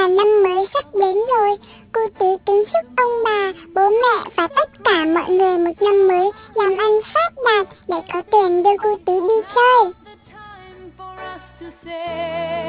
năm mới sắp đến rồi. Cô Tứ kính chúc ông bà, bố mẹ và tất cả mọi người một năm mới làm ăn phát đạt để có tiền đưa cô Tứ đi chơi.